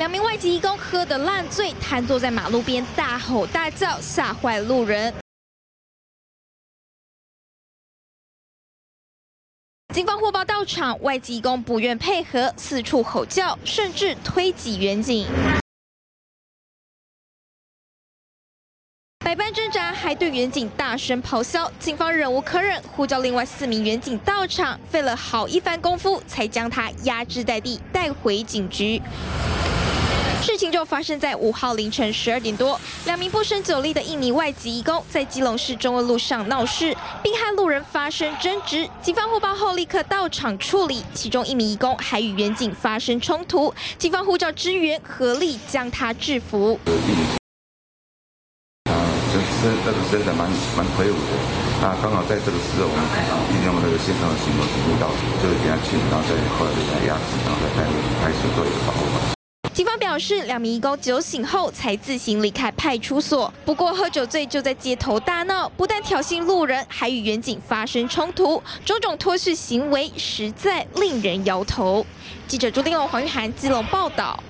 2名外籍移工喝得烂醉，瘫坐在马路边大吼大叫，吓坏路人。警方获报到场，外籍移工不愿配合，四处吼叫，甚至推挤远警。 百般挣扎，还对远警大声咆哮，警方忍无可忍，呼叫另外4名远警到场，费了好一番功夫，才将他压制在地，带回警局。事情就发生在5号凌晨12点多，2名不胜酒力的印尼外籍移工在基隆市中二路上闹事，并和路人发生争执。警方获报后立刻到场处理，其中1名移工还与远警发生冲突，警方呼叫支援，合力将他制服。 那个身材蛮魁梧的，那刚好在这个时候，我们运用那个线上的巡逻警力到，就是给他劝，然后再后来就给他压制，然后再带回派出所保护。 警方表示，2名移工酒醒后才自行离开派出所。不过喝酒醉就在街头大闹，不但挑衅路人，还与远警发生冲突，种种脱序行为实在令人摇头。记者朱丁龙、黄玉涵基隆报道。